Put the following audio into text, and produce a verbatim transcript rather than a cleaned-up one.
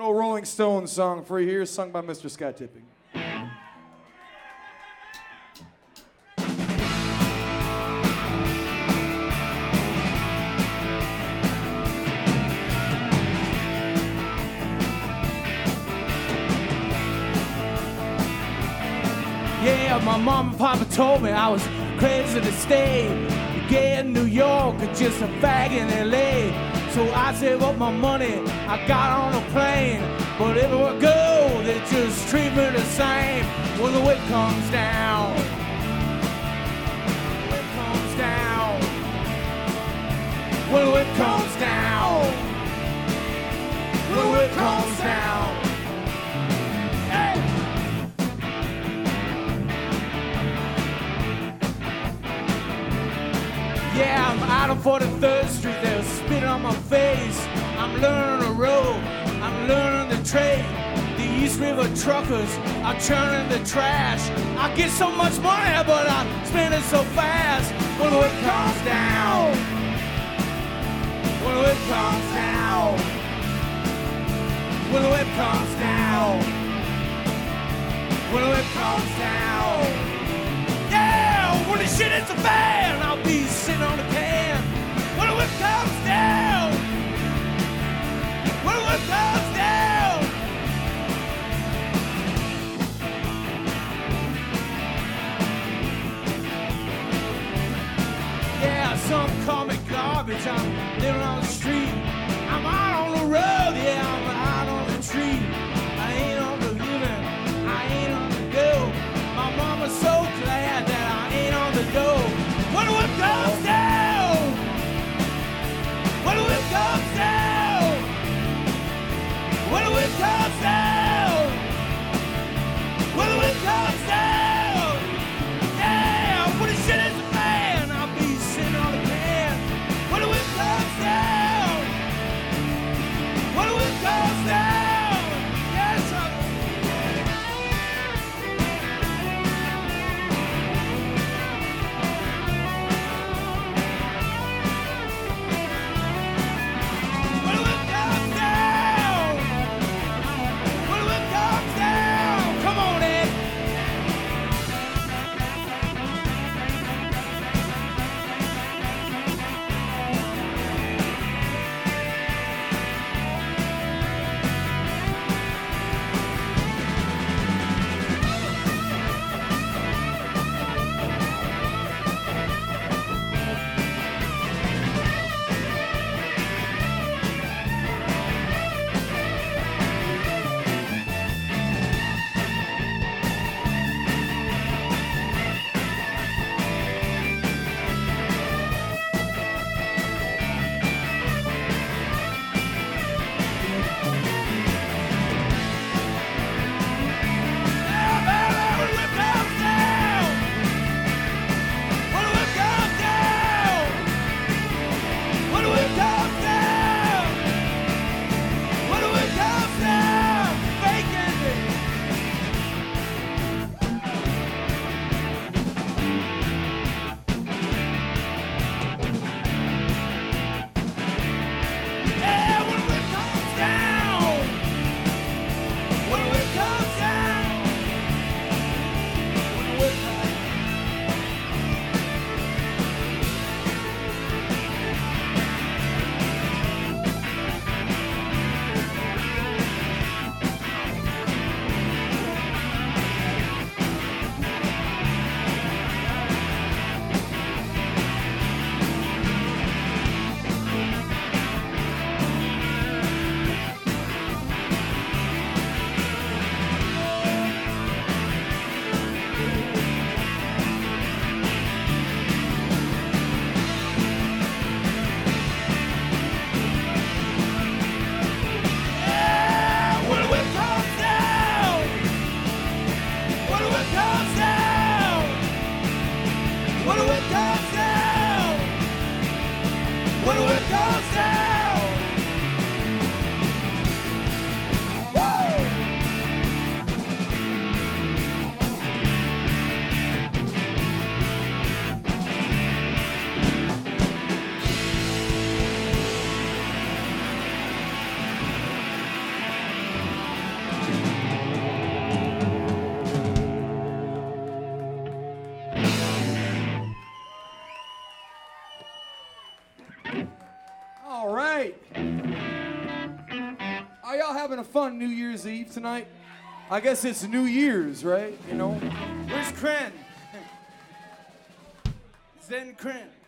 An old Rolling Stones song for you here, sung by Mister Sky Tipping. Yeah, my mom and papa told me I was crazy to stay. You get in New York or just a fag in L A. So I saved up my money, I got on a plane. But everywhere I go, they just treat me the same. When the whip comes down, the whip comes down. When the whip comes down, when the whip comes down. Yeah, I'm out on forty-third Street, they're spitting on my face. I'm learning to roll, I'm learning to trade. The East River truckers are churning the trash. I get so much money, but I spend it so fast. When the whip comes down, when the whip comes down, when the whip comes down, when the whip comes down. Yeah, when the shit hits the fan, I'll be sitting on the can. When the whip comes down, when the whip comes down. Yeah, some call me garbage, I'm living on the street. I'm out on the road, yeah, I'm out on the tree. I ain't on the living, I ain't on the go. My mama's so glad that I ain't on the go. When the whip All right. Are y'all having a fun New Year's Eve tonight? I guess it's New Year's, right? You know? Where's Kren? Zen Kren.